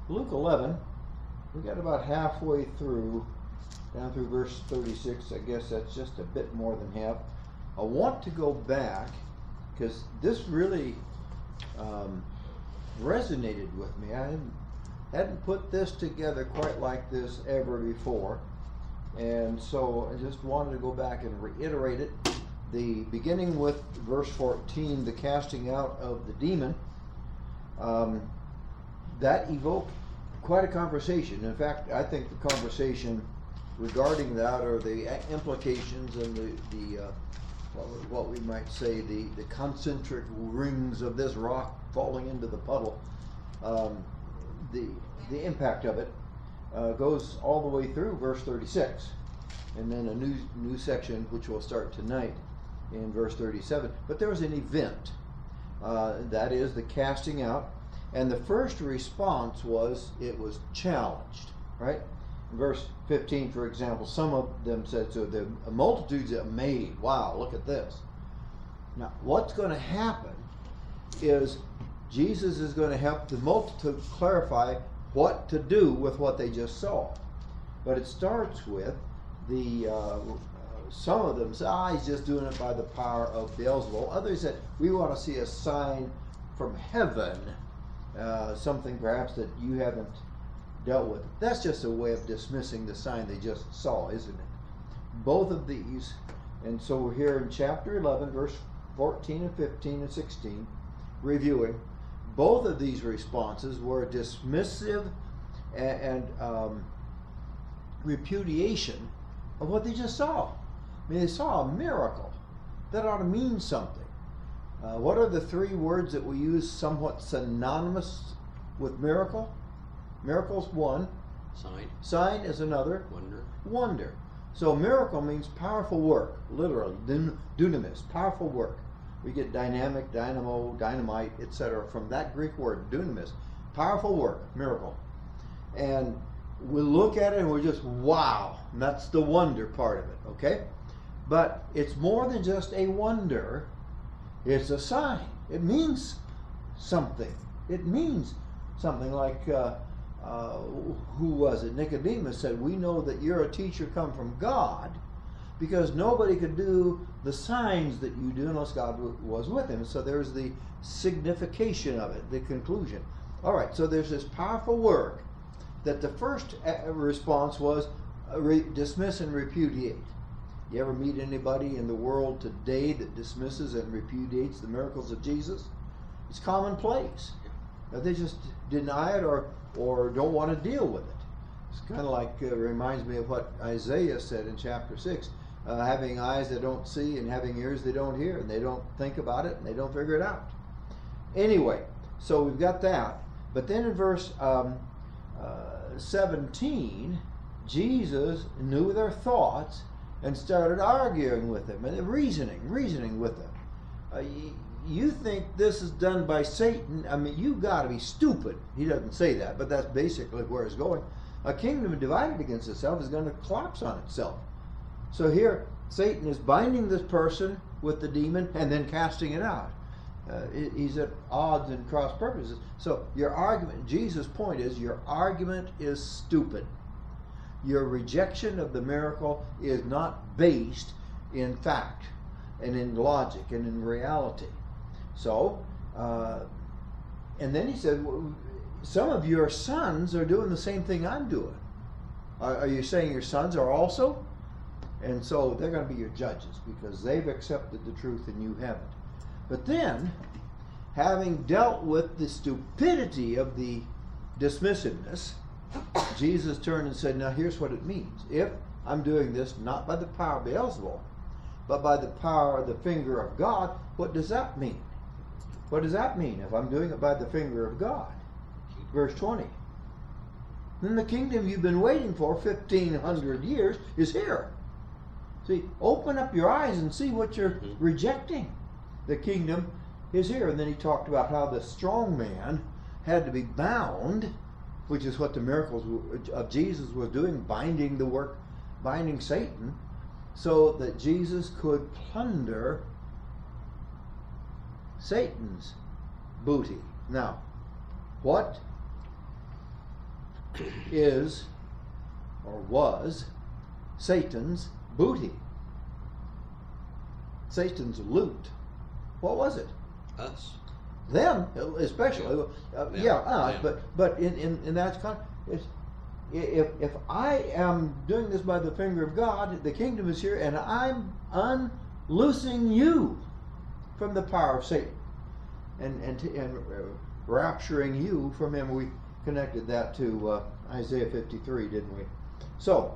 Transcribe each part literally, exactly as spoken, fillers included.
Luke eleven, we got about halfway through, down through verse thirty-six. I guess that's just a bit more than half. I want to go back because this really um, resonated with me. I hadn't, hadn't put this together quite like this ever before, and so I just wanted to go back and reiterate it. The beginning with verse fourteen, the casting out of the demon, um, that evoked quite a conversation. In fact, I think the conversation regarding that, or the implications and the, the uh, what, what we might say, the, the concentric rings of this rock falling into the puddle, um, the, the impact of it uh, goes all the way through verse thirty-six. And then a new, new section, which will start tonight in verse thirty-seven. But there was an event, uh, that is the casting out. And the first response was, it was challenged, right? In verse fifteen, for example, some of them said, so the multitudes are made. Wow, look at this. Now, what's going to happen is Jesus is going to help the multitude clarify what to do with what they just saw. But it starts with the, uh, some of them said, ah, he's just doing it by the power of Beelzebul. Others said, we want to see a sign from heaven. Uh, something perhaps that you haven't dealt with. That's just a way of dismissing the sign they just saw, isn't it? Both of these, and so we're here in chapter eleven, verse fourteen and fifteen and sixteen, reviewing. Both of these responses were dismissive and, and um, repudiation of what they just saw. I mean, they saw a miracle. That ought to mean something. Uh, what are the three words that we use somewhat synonymous with miracle? Miracle's one. Sign. Sign is another. Wonder. Wonder. So miracle means powerful work, literally. Dun dunamis, powerful work. We get dynamic, dynamo, dynamite, et cetera from that Greek word, dunamis. Powerful work, miracle. And we look at it and we're just, wow. And that's the wonder part of it, okay? But it's more than just a wonder. It's a sign. It means something. It means something like, uh, uh, who was it? Nicodemus said, we know that you're a teacher come from God because nobody could do the signs that you do unless God was with him. So there's the signification of it, the conclusion. All right, so there's this powerful work that the first response was uh, re dismiss and repudiate. You ever meet anybody in the world today that dismisses and repudiates the miracles of Jesus? It's commonplace. They just deny it or, or don't want to deal with it. It's kind of like, uh, reminds me of what Isaiah said in chapter six, uh, having eyes that don't see and having ears they don't hear, and they don't think about it and they don't figure it out. Anyway, so we've got that. But then in verse um, uh, seventeen, Jesus knew their thoughts and started arguing with them and reasoning, reasoning with them. Uh, you, you think this is done by Satan? I mean, you got to be stupid. He doesn't say that, but that's basically where it's going. A kingdom divided against itself is going to collapse on itself. So here, Satan is binding this person with the demon and then casting it out. Uh, it, he's at odds and cross purposes. So your argument, Jesus' point is, your argument is stupid. Your rejection of the miracle is not based in fact and in logic and in reality. So, uh, and then he said, well, some of your sons are doing the same thing I'm doing. Are, are you saying your sons are also? And so they're going to be your judges because they've accepted the truth and you haven't. But then, having dealt with the stupidity of the dismissiveness, Jesus turned and said, now here's what it means. If I'm doing this not by the power of Beelzebul, but by the power of the finger of God, what does that mean? What does that mean if I'm doing it by the finger of God? Verse twenty. Then the kingdom you've been waiting for fifteen hundred years is here. See, open up your eyes and see what you're mm-hmm. rejecting. The kingdom is here. And then he talked about how the strong man had to be bound, which is what the miracles of Jesus was doing, binding the work, binding Satan, so that Jesus could plunder Satan's booty. Now, what is, or was, Satan's booty. Satan's loot. What was it? Us. Them, especially. Yeah, Uh, yeah. yeah us, Yeah. but but in, in, in that kind, it's, if if I am doing this by the finger of God, the kingdom is here, and I'm unloosing you from the power of Satan, and and and uh, rapturing you from him. We connected that to uh, Isaiah fifty-three, didn't we? So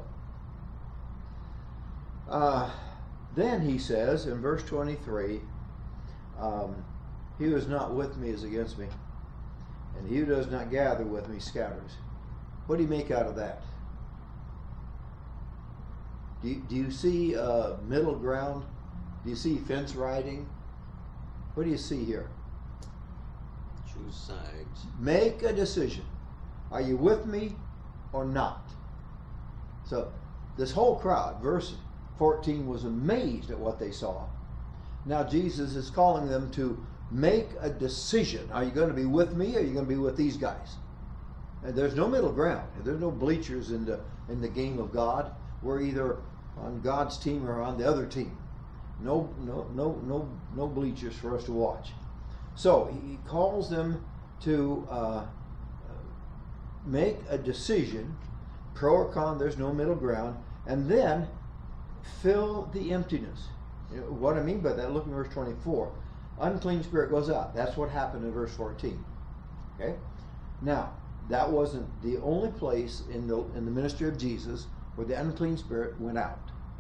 uh, then he says in verse twenty-three, um, he who is not with me is against me, and he who does not gather with me scatters. What do you make out of that? Do you, do you see uh, middle ground? Do you see fence riding? What do you see here? Choose sides. Make a decision. Are you with me or not? So this whole crowd, verse fourteen, was amazed at what they saw. Now Jesus is calling them to make a decision. Are you going to be with me or are you going to be with these guys? And there's no middle ground. There's no bleachers in the in the game of God. We're either on God's team or on the other team. No, no, no, no, no bleachers for us to watch. So he calls them to uh, make a decision, pro or con. There's no middle ground, and then fill the emptiness. You know, what I mean by that, look in verse twenty-four. Unclean spirit goes out. That's what happened in verse fourteen. Okay. Now that wasn't the only place in the in the ministry of Jesus where the unclean spirit went out.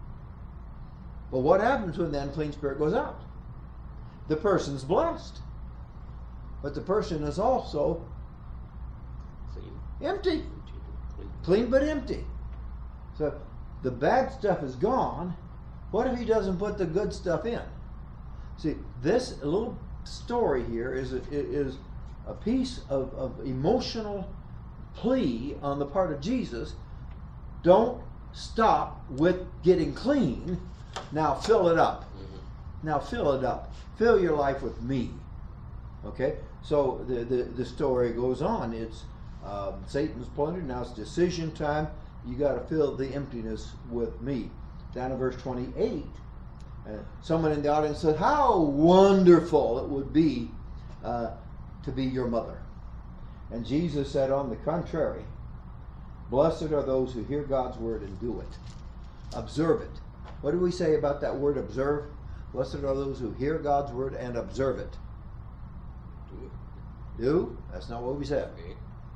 But what happens when the unclean spirit goes out? The person's blessed, but the person is also Clean. empty. Clean. Clean but empty. So the bad stuff is gone. What if he doesn't put the good stuff in? See, this little story here is a, is a piece of, of emotional plea on the part of Jesus. Don't stop with getting clean. Now fill it up. Mm-hmm. Now fill it up. Fill your life with me. Okay? So the, the, the story goes on. It's um, Satan's plundered. Now it's decision time. You got to fill the emptiness with me. Down in verse twenty-eight, uh, someone in the audience said, how wonderful it would be uh, to be your mother. And Jesus said, on the contrary, blessed are those who hear God's word and do it. Observe it. What do we say about that word observe? Blessed are those who hear God's word and observe it. Do it. Do? That's not what we said. Okay.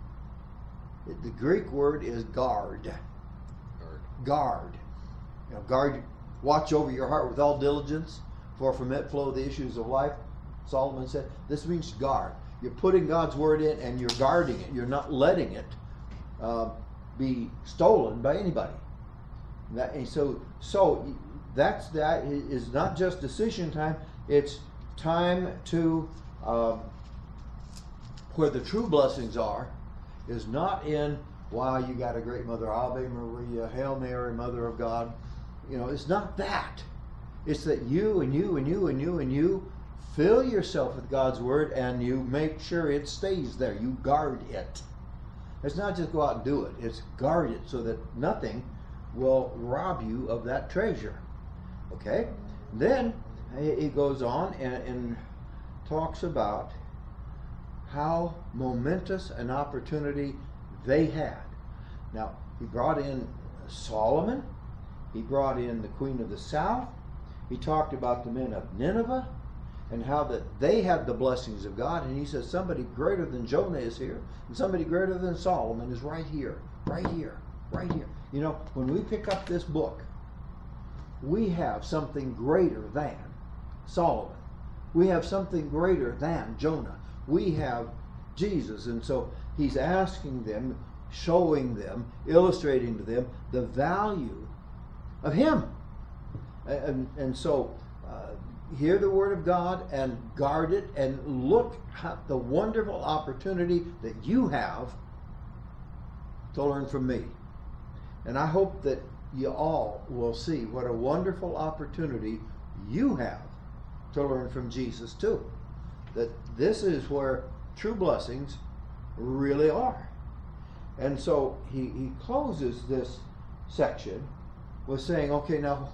The Greek word is guard. Guard. Guard. You know, guard, watch over your heart with all diligence, for from it flow the issues of life. Solomon said, this means guard. You're putting God's word in and you're guarding it. You're not letting it uh, be stolen by anybody. That, and so, so that's that is not just decision time. It's time to um, where the true blessings are. Is not in, wow, you got a great mother, Ave Maria, Hail Mary, Mother of God. You know, it's not that. It's that you and you and you and you and you fill yourself with God's word and you make sure it stays there. You guard it. It's not just go out and do it. It's guard it so that nothing will rob you of that treasure. Okay? Then he goes on and, and talks about how momentous an opportunity they had. Now, he brought in Solomon. He brought in the queen of the south. He talked about the men of Nineveh and how that they had the blessings of God. And he says somebody greater than Jonah is here, and somebody greater than Solomon is right here, right here, right here. You know, when we pick up this book, we have something greater than Solomon. We have something greater than Jonah. We have Jesus. And so he's asking them, showing them, illustrating to them the value of him. And, and so uh, hear the word of God and guard it and look at the wonderful opportunity that you have to learn from me. And I hope that you all will see what a wonderful opportunity you have to learn from Jesus too. That this is where true blessings really are. And so he, he closes this section with saying, okay, now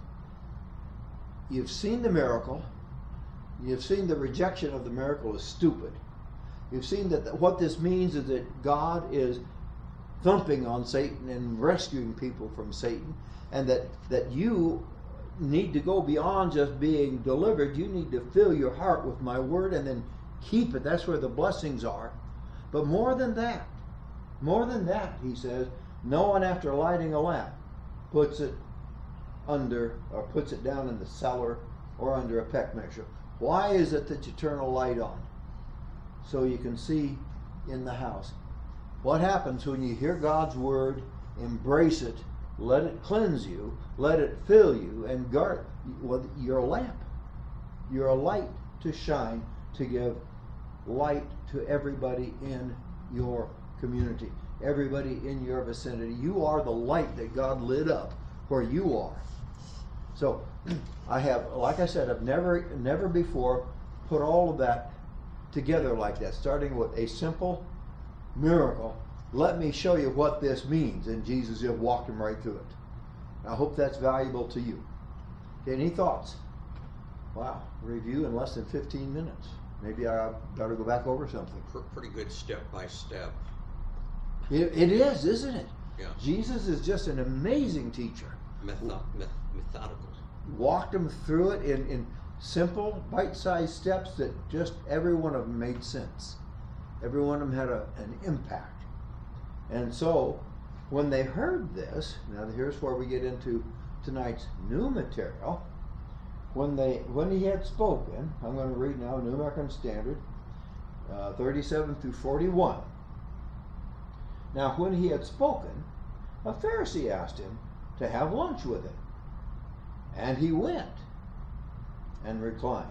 you've seen the miracle. You've seen the rejection of the miracle is stupid. You've seen that what this means is that God is thumping on Satan and rescuing people from Satan, and that, that you need to go beyond just being delivered. You need to fill your heart with my word and then keep it. That's where the blessings are. But more than that, more than that, he says, no one after lighting a lamp puts it under or puts it down in the cellar or under a peck measure. Why is it that you turn a light on? So you can see in the house. What happens when you hear God's word, embrace it, let it cleanse you, let it fill you, and guard? Well, you're a lamp. You're a light to shine, to give light to everybody in your community, everybody in your vicinity. You are the light that God lit up where you are. So I have, like I said, I've never, never before put all of that together like that, starting with a simple miracle. Let me show you what this means. And Jesus just walked him right through it. I hope that's valuable to you. Okay, any thoughts? Wow, review in less than fifteen minutes. Maybe I better go back over something. Pretty good step by step. It, it is, isn't it? Yeah. Jesus is just an amazing teacher. Metho- met- methodical. Walked them through it in, in simple, bite-sized steps that just every one of them made sense. Every one of them had a, an impact. And so, when they heard this, now here's where we get into tonight's new material. When they, when he had spoken, I'm going to read now New American Standard, uh, thirty-seven through forty-one. Now, when he had spoken, a Pharisee asked him to have lunch with him. And he went and reclined.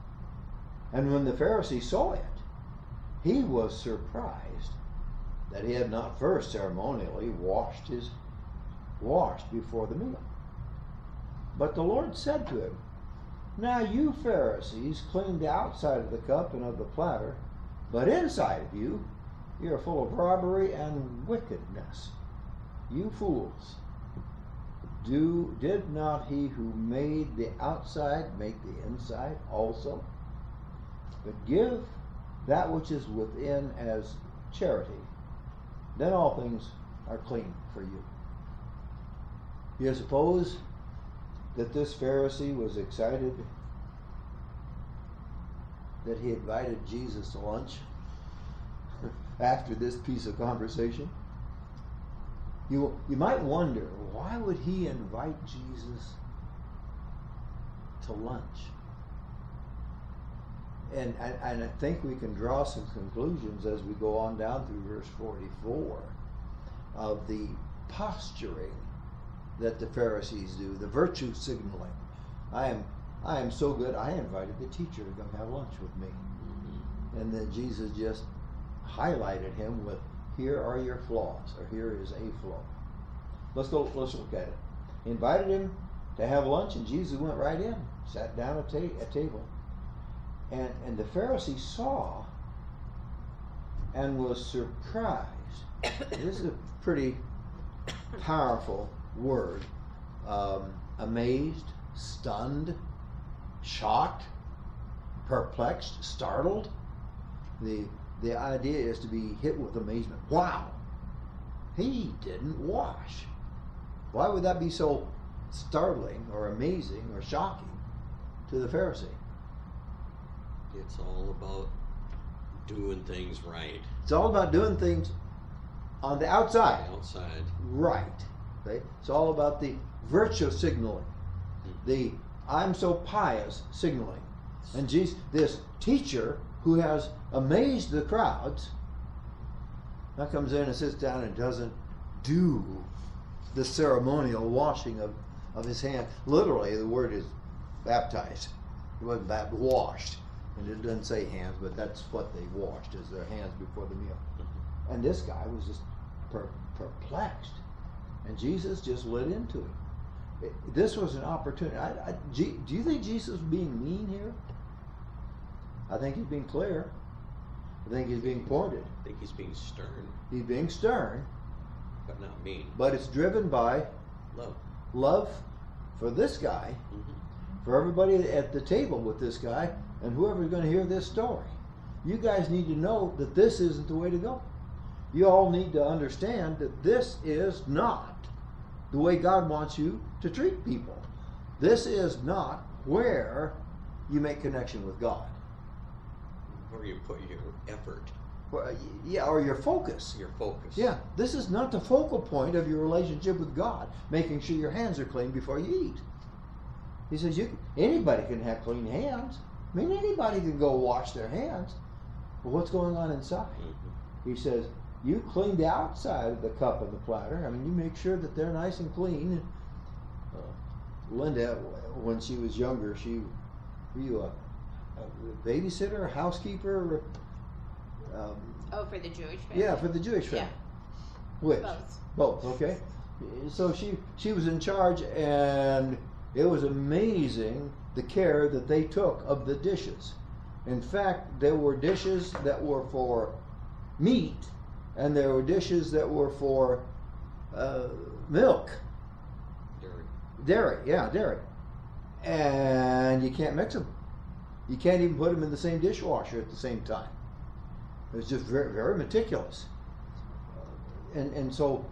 And when the Pharisee saw it, he was surprised that he had not first ceremonially washed his washed before the meal. But the Lord said to him, now you Pharisees clean the outside of the cup and of the platter, but inside of you, you are full of robbery and wickedness. You fools. Do, did not he who made the outside make the inside also? But give that which is within as charity. Then all things are clean for you. You suppose that this Pharisee was excited that he invited Jesus to lunch after this piece of conversation? You, you might wonder, why would he invite Jesus to lunch? And, and, and I think we can draw some conclusions as we go on down through verse forty-four of the posturing that the Pharisees do, the virtue signaling. I am, I am so good, I invited the teacher to come have lunch with me. Mm-hmm. And then Jesus just highlighted him with, here are your flaws, or here is a flaw. Let's go, let's look at it. He invited him to have lunch, and Jesus went right in, sat down at ta- a table. And, and the Pharisee saw and was surprised. This is a pretty powerful word. Um, amazed, stunned, shocked, perplexed, startled. The, the idea is to be hit with amazement. Wow, he didn't wash. Why would that be so startling or amazing or shocking to the Pharisee? It's all about doing things right. It's all about doing things on the outside. Outside. Right. Okay? It's all about the virtue signaling. The I'm so pious signaling. And Jesus, this teacher who has amazed the crowds, now comes in and sits down and doesn't do the ceremonial washing of, of his hand. Literally, the word is baptized. It wasn't baptized, washed. And it doesn't say hands, but that's what they washed, is their hands before the meal. And this guy was just per- perplexed. And Jesus just lit into him. It, this was an opportunity. I, I, G, do you think Jesus was being mean here? I think he's being clear. I think he's being pointed. I think he's being stern. He's being stern. but not mean. But it's driven by Love. love for this guy, Mm-hmm. for everybody at the table with this guy, and whoever's going to hear this story. You guys need to know that this isn't the way to go. You all need to understand that this is not the way God wants you to treat people. This is not where you make connection with God. Where you put your effort, Well, yeah, or your focus. your focus. Yeah, this is not the focal point of your relationship with God, making sure your hands are clean before you eat. He says you anybody can have clean hands. I mean, anybody can go wash their hands. But what's going on inside? Mm-hmm. He says, you clean the outside of the cup and the platter. I mean, you make sure that they're nice and clean. Uh, Linda, when she was younger, she, were you a, a babysitter, a housekeeper? Um, Oh, for the Jewish family? yeah, for the Jewish family. Yeah. Which? Both. Both, okay. So she she was in charge, and it was amazing the care that they took of the dishes. In fact, there were dishes that were for meat, and there were dishes that were for uh, milk, Dairy. dairy, yeah, dairy. And you can't mix them. You can't even put them in the same dishwasher at the same time. It was just very, very meticulous. And, and so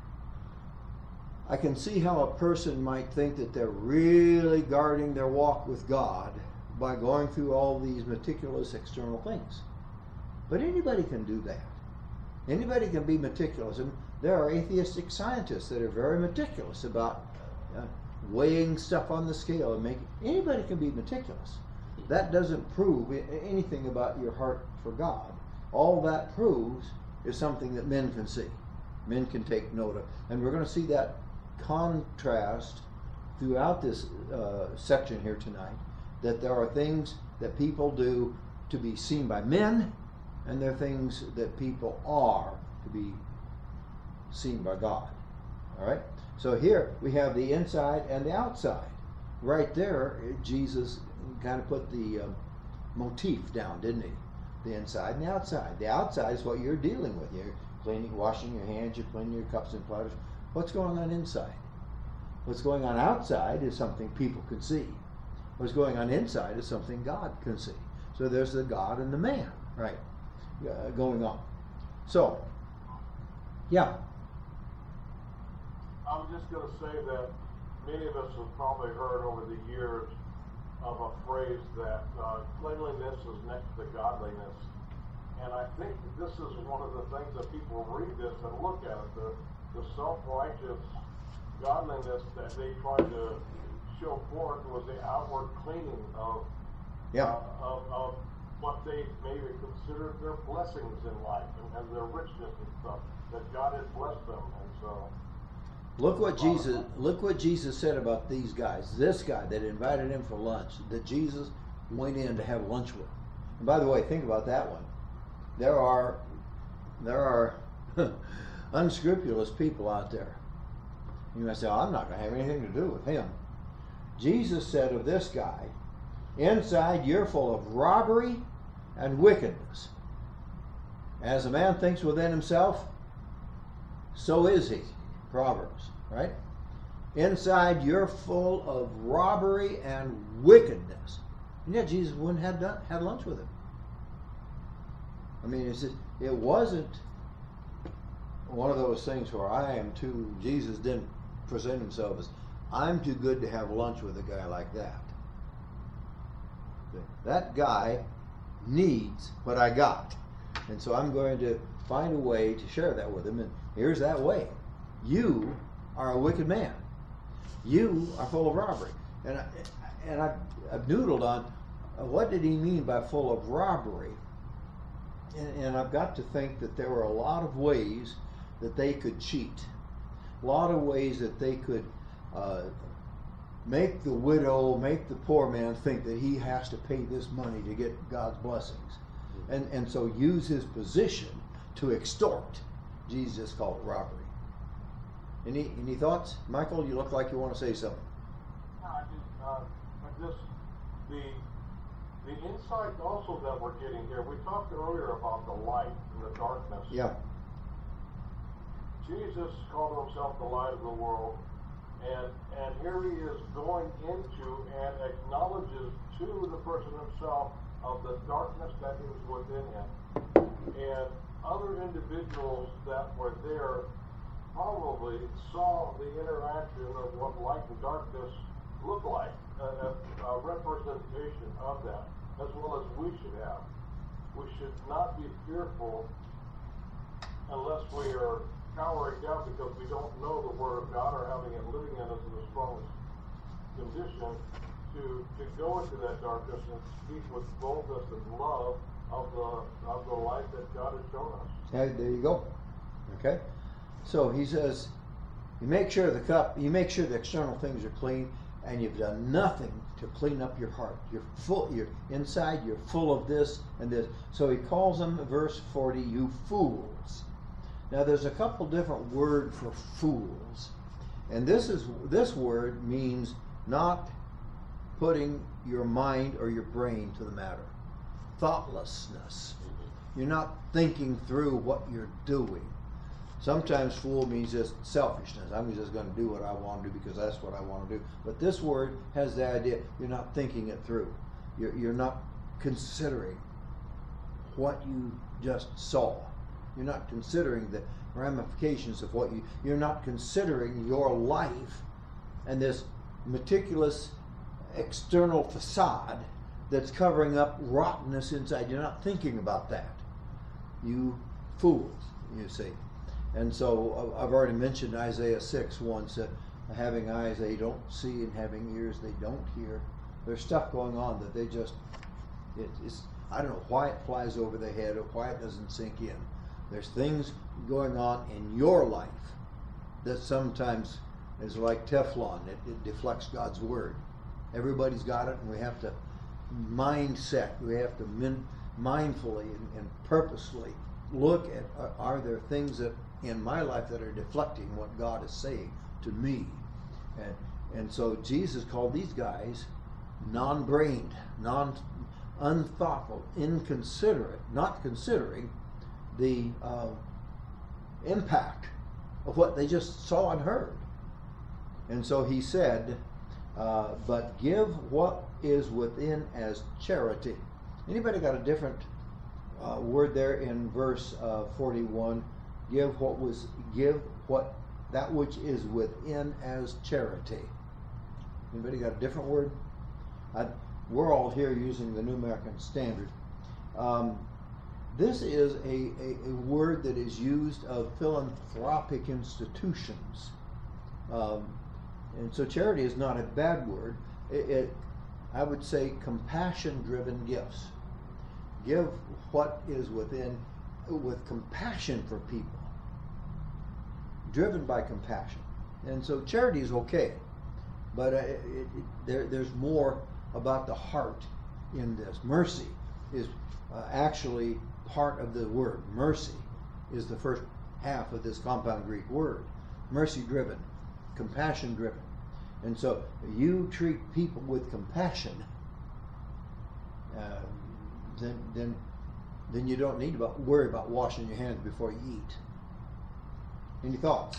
I can see how a person might think that they're really guarding their walk with God by going through all these meticulous external things. But anybody can do that. Anybody can be meticulous. And there are atheistic scientists that are very meticulous about uh, weighing stuff on the scale and making. Anybody can be meticulous. That doesn't prove anything about your heart for God. All that proves is something that men can see. Men can take note of. And we're going to see that contrast throughout this uh, section here tonight, that there are things that people do to be seen by men, and there are things that people are to be seen by God. All right? So here we have the inside and the outside. Right there, Jesus kind of put the um, motif down, didn't he? The inside and the outside. The outside is what you're dealing with. You're cleaning, washing your hands, you're cleaning your cups and platters. What's going on inside? What's going on outside is something people can see. What's going on inside is something God can see. So there's the God and the man, right, uh, going on. So, yeah. I was just going to say that many of us have probably heard over the years of a phrase that uh, cleanliness is next to godliness. And I think this is one of the things that people read this and look at it, the, the self-righteous godliness that they tried to show forth was the outward cleaning of, Yeah. uh, of, of what they maybe considered their blessings in life and, and their richness and stuff, that God had blessed them. And so Look what Jesus look what Jesus said about these guys. This guy that invited him for lunch, that Jesus went in to have lunch with. And by the way, think about that one. There are there are unscrupulous people out there. You might say, oh, I'm not going to have anything to do with him. Jesus said of this guy, inside you're full of robbery and wickedness. As a man thinks within himself, so is he. Proverbs, right? Inside you're full of robbery and wickedness. And yet Jesus wouldn't have done, had lunch with him. I mean, it's just, it wasn't one of those things where I am too, Jesus didn't present himself as, I'm too good to have lunch with a guy like that. That guy needs what I got. And so I'm going to find a way to share that with him. And here's that way. You are a wicked man. You are full of robbery. And, I, and I've, I've noodled on uh, what did he mean by full of robbery? And, and I've got to think that there were a lot of ways that they could cheat. A lot of ways that they could uh, make the widow, make the poor man think that he has to pay this money to get God's blessings. And, and so use his position to extort. Jesus called it robbery. Any any thoughts? Michael, you look like you want to say something. No, I just, uh, I just the the insight also that we're getting here. We talked earlier about the light and the darkness. Yeah. Jesus called himself the light of the world, and and here he is going into and acknowledges to the person himself of the darkness that is within him. And other individuals that were there probably saw the interaction of what light and darkness look like, a, a, a representation of that, as well as we should have. We should not be fearful unless we are cowering down because we don't know the Word of God or having it living in us in the strongest condition to, to go into that darkness and speak with boldness and love of the of the light that God has shown us. Hey, there you go. Okay? So he says, you make sure the cup, you make sure the external things are clean, and you've done nothing to clean up your heart. You're full, you're inside, you're full of this and this. So he calls them, verse forty, you fools. Now there's a couple different words for fools. And this is this word means not putting your mind or your brain to the matter. Thoughtlessness. You're not thinking through what you're doing. Sometimes fool means just selfishness. I'm just going to do what I want to do because that's what I want to do. But this word has the idea you're not thinking it through. You're, you're not considering what you just saw. You're not considering the ramifications of what you, you're not considering your life and this meticulous external facade that's covering up rottenness inside. You're not thinking about that. You fools, you see. And so I've already mentioned Isaiah six once, that having eyes they don't see and having ears they don't hear. There's stuff going on that they just, it, it's, I don't know why it flies over their head or why it doesn't sink in. There's things going on in your life that sometimes is like Teflon. It, it deflects God's word. Everybody's got it, and we have to mindset. We have to min, mindfully and, and purposely look at, uh, are there things that in my life that are deflecting what God is saying to me? And and so Jesus called these guys non-brained, non unthoughtful, inconsiderate, not considering the uh, impact of what they just saw and heard. And so he said, uh, but give what is within as charity. Anybody got a different uh, word there in verse uh, forty-one? Give what was give what that which is within as charity. Anybody got a different word? I, we're all here using the New American Standard. Um, this is a, a, a word that is used of philanthropic institutions. Um, and so charity is not a bad word. It, it I would say compassion-driven gifts. Give what is within with compassion for people, driven by compassion. And so charity is okay, but uh, it, it, there, there's more about the heart in this. Mercy is uh, actually part of the word. Mercy is the first half of this compound Greek word. Mercy driven, compassion driven. And so you treat people with compassion, uh, then then then you don't need to worry about washing your hands before you eat. Any thoughts?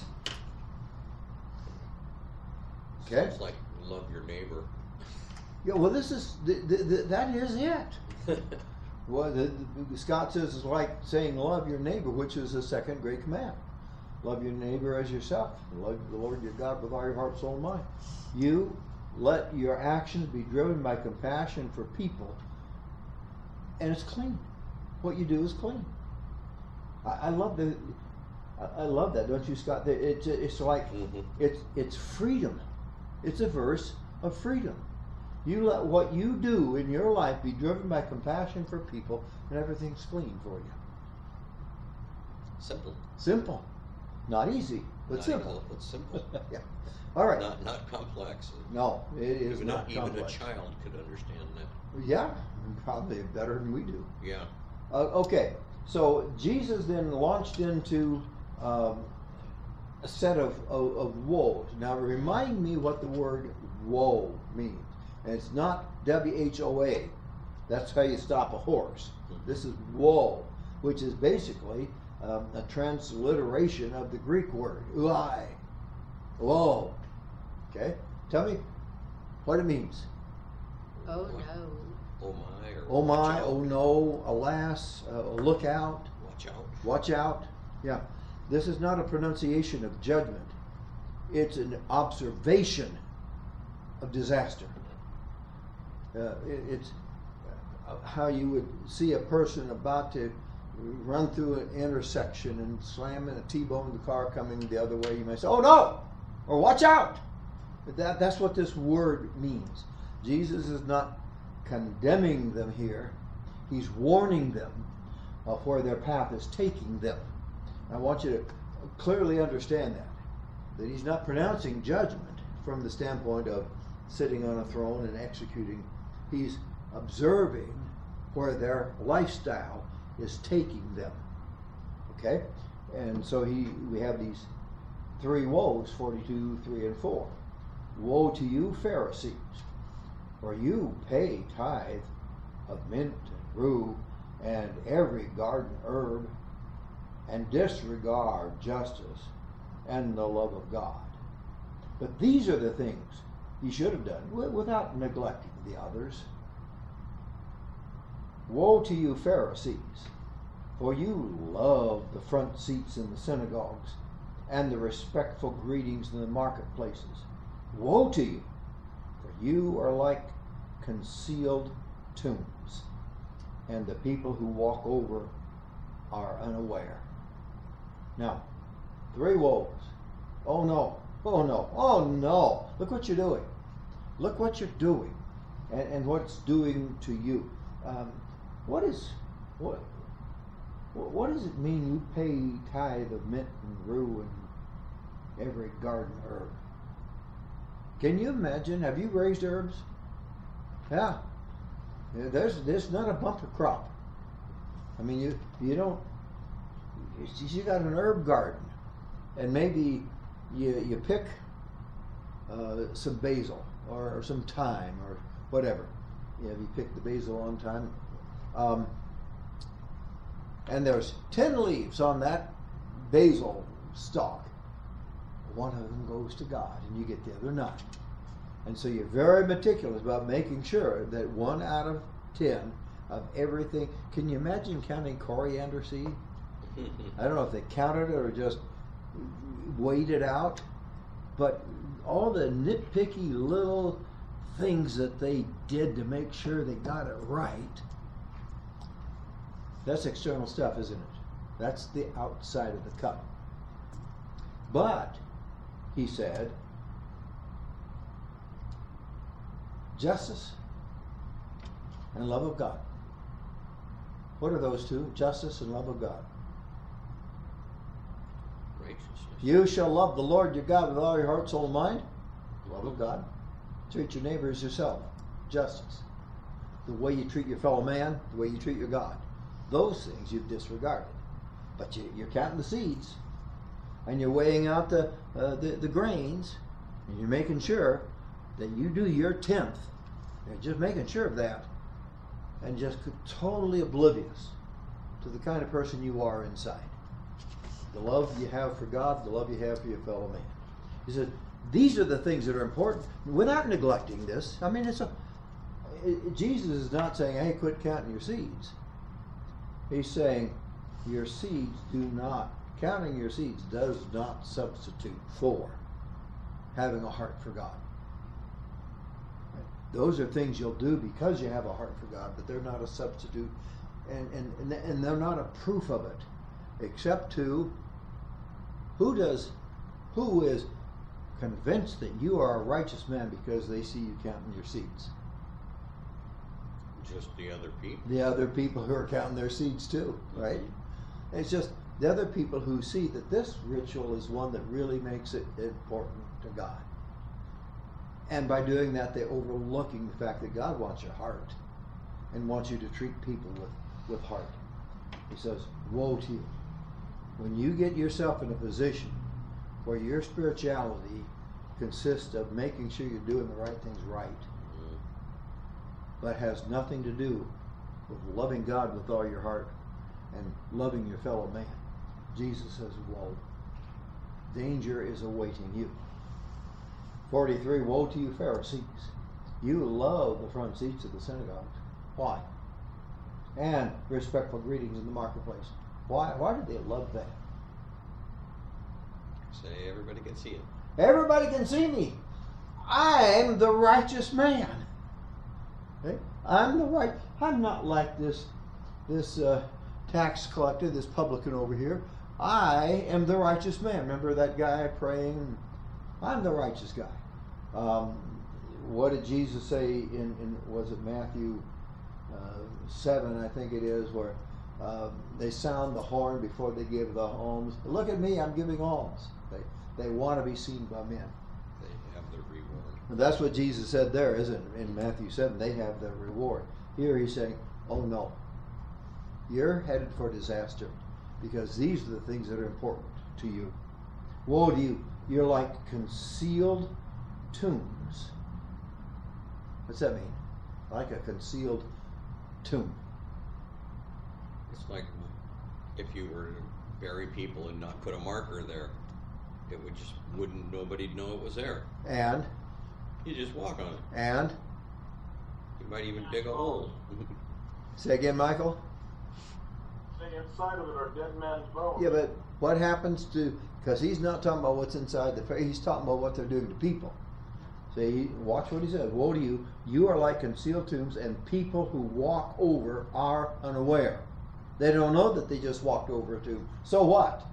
Okay. Sounds like love your neighbor. Yeah. Well, this is the, the, the, that is it. Well, the, the, Scott says it's like saying love your neighbor, which is the second great command. Love your neighbor as yourself. Love the Lord your God with all your heart, soul, and mind. You let your actions be driven by compassion for people, and it's clean. What you do is clean. I, I love the. I, I love that, don't you, Scott? It, it, it's like mm-hmm. it's it's freedom. It's a verse of freedom. You let what you do in your life be driven by compassion for people, and everything's clean for you. Simple. Simple. Not easy, but not simple. But simple. Yeah. All right. Not not complex. No, it is even not even complex. a child could understand that. Yeah, probably better than we do. Yeah. Uh, okay, so Jesus then launched into um, a set of, of, of woes. Now remind me what the word woe means. And it's not W H O A. That's how you stop a horse. Mm-hmm. This is woe, which is basically um, a transliteration of the Greek word, uai. Whoa. Okay? Tell me what it means. Oh no. Oh my, or Oh watch my, out. oh no, alas, uh, look out, Watch out. watch out. Yeah. This is not a pronunciation of judgment. It's an observation of disaster. Uh, it, it's uh, how you would see a person about to run through an intersection and slam in a T-bone the car coming the other way. You may say, oh no, or watch out. That, that's what this word means. Jesus is not condemning them here. He's warning them of where their path is taking them. I want you to clearly understand that. That he's not pronouncing judgment from the standpoint of sitting on a throne and executing. He's observing where their lifestyle is taking them. Okay? And so he we have these three woes, forty-two, three, and four. Woe to you, Pharisees, for you pay tithe of mint and rue and every garden herb, and disregard justice and the love of God. But these are the things you should have done without neglecting the others. Woe to you, Pharisees, for you love the front seats in the synagogues and the respectful greetings in the marketplaces. Woe to you, for you are like concealed tombs, and the people who walk over are unaware. Now, three woes. Oh no, oh no, oh no. Look what you're doing. Look what you're doing, and, and what it's doing to you. Um, what is, what, what does it mean you pay tithe of mint and rue and every garden herb? Can you imagine? Have you raised herbs? Yeah. Yeah, there's there's not a bumper crop. I mean, you you don't. You, you got an herb garden, and maybe you you pick uh, some basil or, or some thyme or whatever. Yeah, you pick the basil on time, um, and there's ten leaves on that basil stalk. One of them goes to God, and you get the other nine. And so you're very meticulous about making sure that one out of ten of everything. Can you imagine counting coriander seed? I don't know if they counted it or just weighed it out, but all the nitpicky little things that they did to make sure they got it right, that's external stuff, isn't it? That's the outside of the cup. But, he said, justice and love of God. What are those two? Justice and love of God. Righteousness. You shall love the Lord your God with all your heart, soul, and mind. Love of God. Treat your neighbor as yourself. Justice. The way you treat your fellow man, the way you treat your God. Those things you've disregarded. But you, you're counting the seeds, and you're weighing out the, uh, the the grains, and you're making sure that you do your tenth. You're just making sure of that, and just totally oblivious to the kind of person you are inside. The love you have for God, the love you have for your fellow man. He said, these are the things that are important without neglecting this. I mean, it's a it, Jesus is not saying, hey, quit counting your seeds. He's saying, your seeds do not, counting your seeds does not substitute for having a heart for God. Those are things you'll do because you have a heart for God, but they're not a substitute, and, and, and they're not a proof of it, except to who does, who is convinced that you are a righteous man because they see you counting your seeds. Just the other people. The other people who are counting their seeds too, right? Mm-hmm. It's just the other people who see that this ritual is one that really makes it important to God. And by doing that, they're overlooking the fact that God wants your heart and wants you to treat people with, with heart. He says, woe to you. When you get yourself in a position where your spirituality consists of making sure you're doing the right things right, Mm-hmm. but has nothing to do with loving God with all your heart and loving your fellow man. Jesus says, woe. Danger is awaiting you. forty-three, woe to you Pharisees. You love the front seats of the synagogues. Why? And respectful greetings in the marketplace. Why? Why did they love that? Say everybody can see it. Everybody can see me. I'm the righteous man. Okay? I'm the right. I'm not like this, this uh, tax collector, this publican over here. I am the righteous man. Remember that guy praying? I'm the righteous guy. Um, what did Jesus say in, in was it Matthew uh, seven, I think it is, where uh, they sound the horn before they give the alms. Look at me, I'm giving alms. They, they want to be seen by men. They have their reward. And that's what Jesus said there, isn't it? In Matthew seven, they have their reward. Here he's saying, oh no, you're headed for disaster because these are the things that are important to you. Woe to you, you're like concealed tombs. What's that mean? Like a concealed tomb. It's like if you were to bury people and not put a marker there, it would just wouldn't nobody'd know it was there. And You just walk on it. and You might even dig a hole. say again, Michael. See, inside of it are dead men's bones. Yeah, but what happens to? Because he's not talking about what's inside the face. He's talking about what they're doing to people. See, watch what he says. Woe to you! You are like concealed tombs, and people who walk over are unaware. They don't know that they just walked over a tomb. So what?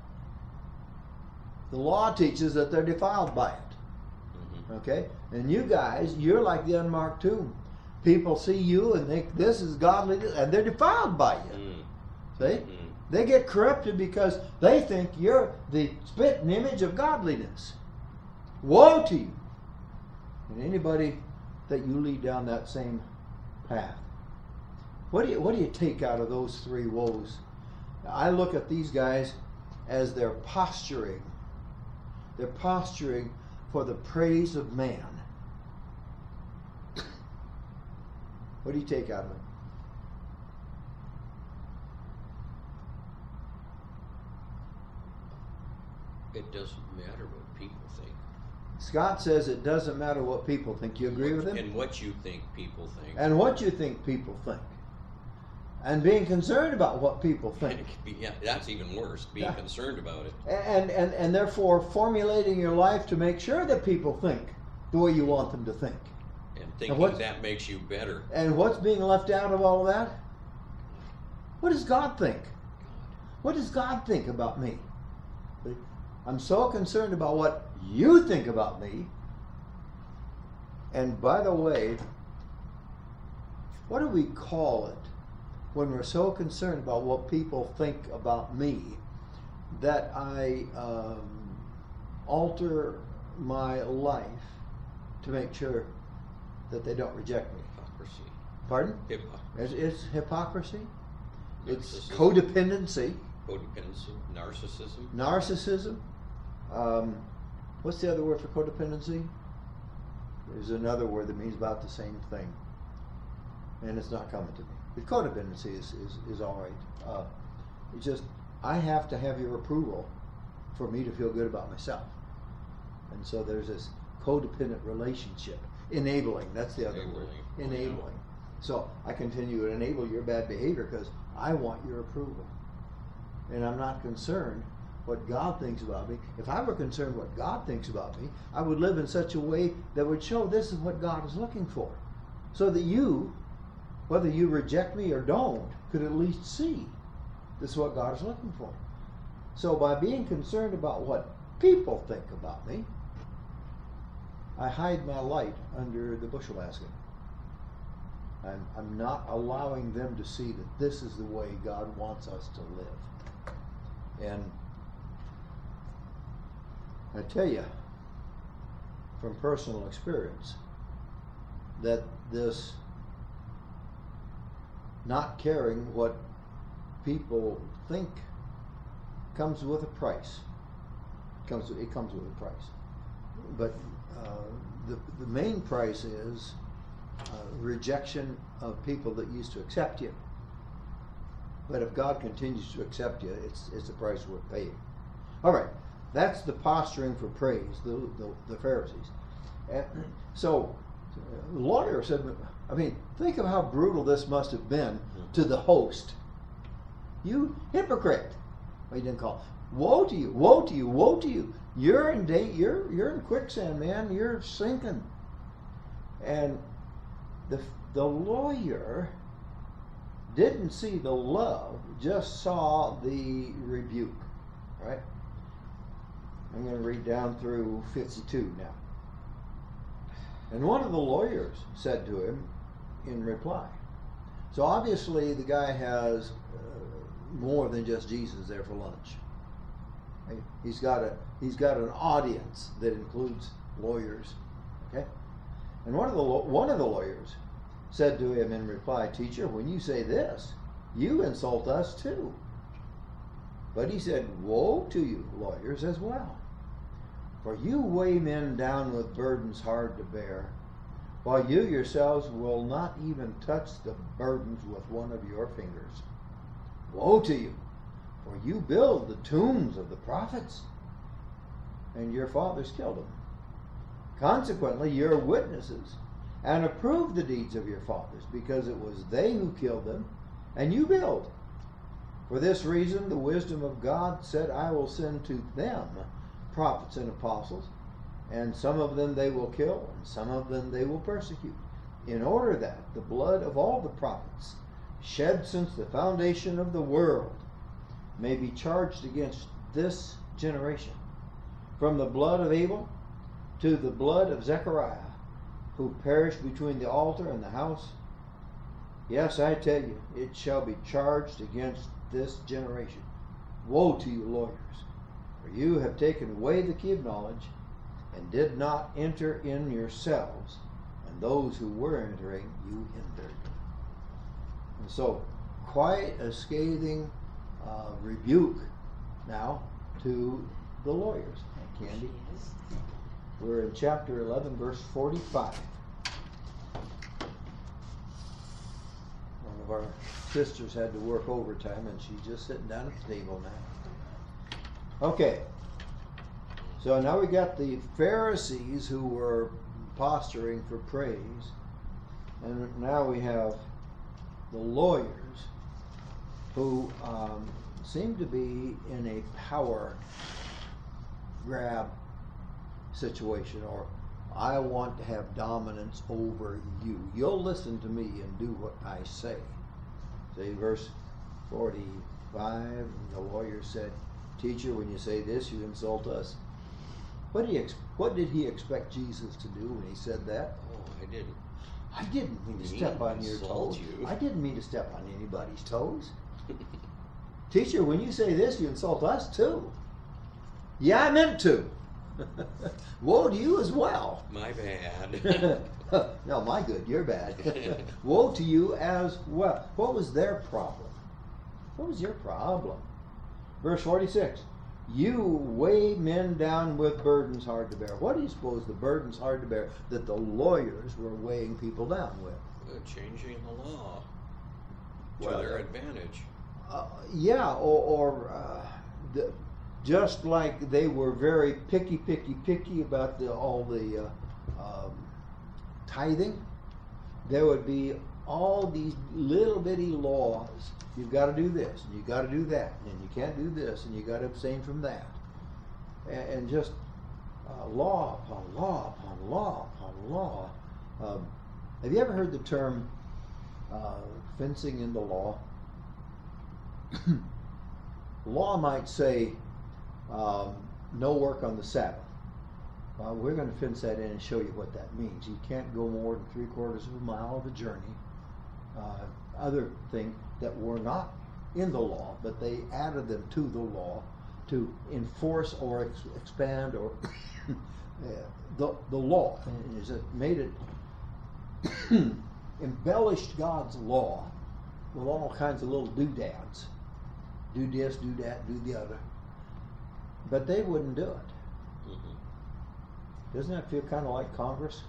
The law teaches that they're defiled by it. Mm-hmm. Okay? And you guys, you're like the unmarked tomb. People see you and think this is godly, and they're defiled by you. Mm. See? Mm. They get corrupted because they think you're the spit and image of godliness. Woe to you! And anybody that you lead down that same path. What do you what do you take out of those three woes? I look at these guys as they're posturing. They're posturing for the praise of man. What do you take out of it? It doesn't matter what people think. Scott says it doesn't matter what people think. You agree with him? And what you think people think. And what you think people think. And being concerned about what people think. Yeah, that's even worse. Being Yeah. concerned about it. And, and, and therefore formulating your life to make sure that people think the way you want them to think. And thinking what's- that makes you better. And what's being left out of all of that? What does God think? What does God think about me? I'm so concerned about what you think about me. And by the way, what do we call it when we're so concerned about what people think about me that I um, alter my life to make sure that they don't reject me? Hypocrisy. Pardon? Hypocrisy. It's, it's hypocrisy. It's Narcissism. codependency, Codependency. Narcissism. narcissism. Um, what's the other word for codependency? There's another word that means about the same thing, and it's not coming to me. But codependency is, is, is all right. Uh, it's just, I have to have your approval for me to feel good about myself. And so there's this codependent relationship. Enabling, that's the other word. Enabling. Enabling. So I continue to enable your bad behavior because I want your approval. And I'm not concerned what God thinks about me. If I were concerned what God thinks about me, I would live in such a way that would show this is what God is looking for. So that you, whether you reject me or don't, could at least see this is what God is looking for. So by being concerned about what people think about me, I hide my light under the bushel basket. I'm, I'm not allowing them to see that this is the way God wants us to live. And I tell you, from personal experience, that this not caring what people think comes with a price. Comes it comes with a price. But uh, the the main price is uh, rejection of people that used to accept you. But if God continues to accept you, it's it's a price worth paying. All right, that's the posturing for praise, the the, the Pharisees. And so the lawyer said, I mean, think of how brutal this must have been to the host. You hypocrite. Well, he didn't call. Woe to you! Woe to you! Woe to you! You're in da- You're you're in quicksand, man. You're sinking. And the the lawyer didn't see the love, just saw the rebuke. Right? I'm going to read down through fifty-two now. And one of the lawyers said to him in reply. So obviously the guy has uh, more than just Jesus there for lunch. Right? He's got a he's got an audience that includes lawyers. Okay? And one of the one of the lawyers said to him in reply, "Teacher, when you say this, you insult us too." But he said, "Woe to you, lawyers, as well. For you weigh men down with burdens hard to bear, while you yourselves will not even touch the burdens with one of your fingers. Woe to you, for you build the tombs of the prophets, and your fathers killed them. Consequently, you're witnesses, and approve the deeds of your fathers, because it was they who killed them, and you build. For this reason, the wisdom of God said, I will send to them prophets and apostles, and some of them they will kill, and some of them they will persecute, in order that the blood of all the prophets, shed since the foundation of the world, may be charged against this generation, from the blood of Abel to the blood of Zechariah, who perished between the altar and the house. Yes, I tell you, it shall be charged against this generation. Woe to you, lawyers, for you have taken away the key of knowledge, and did not enter in yourselves, and those who were entering you hindered." And so, quite a scathing uh, rebuke now to the lawyers. And Candy, we're in chapter eleven, verse forty-five. One of our sisters had to work overtime, and she's just sitting down at the table now. Okay. So now we got the Pharisees who were posturing for praise, and now we have the lawyers who um, seem to be in a power grab situation, or I want to have dominance over you. You'll listen to me and do what I say. See, verse forty-five, the lawyer said, "Teacher, when you say this, you insult us." What did he ex- what did he expect Jesus to do when he said that? Oh, I didn't. I didn't mean to Me step on your insult toes. you. I didn't mean to step on anybody's toes. Teacher, when you say this, you insult us too. Yeah, I meant to. Woe to you as well. My bad. No, my good, you're bad. Woe to you as well. What was their problem? What was your problem? Verse forty-six. You weigh men down with burdens hard to bear. What do you suppose the burdens hard to bear that the lawyers were weighing people down with? Uh, changing the law to Well, their uh, advantage. Uh, yeah, or, or uh, the, just like they were very picky, picky, picky about the, all the uh, um, tithing, there would be all these little bitty laws. You've got to do this, and you've got to do that, and you can't do this, and you've got to abstain from that. And, and just uh, law upon law upon law upon law. Um, have you ever heard the term uh, fencing in the law? Law might say um, no work on the Sabbath. Well, we're going to fence that in and show you what that means. You can't go more than three quarters of a mile of a journey. Uh, other thing that were not in the law, but they added them to the law to enforce or ex- expand or uh, the the law. And it made it embellished God's law with all kinds of little doodads. Do this, do that, do the other. But they wouldn't do it. Mm-hmm. Doesn't that feel kind of like Congress?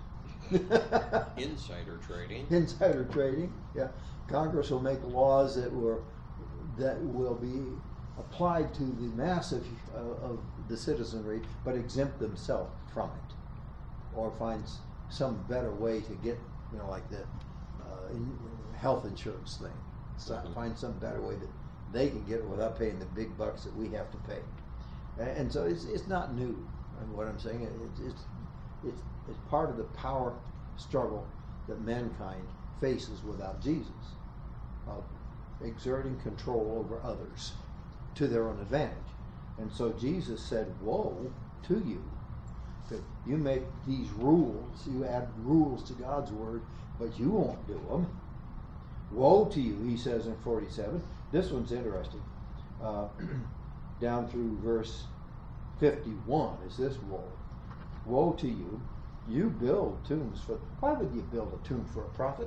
Insider trading. Insider trading, yeah. Congress will make laws that will that will be applied to the massive uh, of the citizenry, but exempt themselves from it, or find s- some better way to get, you know, like the uh, in, health insurance thing. So Mhm. find some better way that they can get it without paying the big bucks that we have to pay. And, and so it's it's not new. And what I'm saying, it, it's it's it's part of the power struggle that mankind faces without Jesus, of exerting control over others to their own advantage. And so Jesus said, woe to you, that you make these rules, you add rules to God's word, but you won't do them. Woe to you, he says in forty-seven. This one's interesting. Uh, down through verse fifty-one is this woe. Woe to you, you build tombs for, why would you build a tomb for a prophet?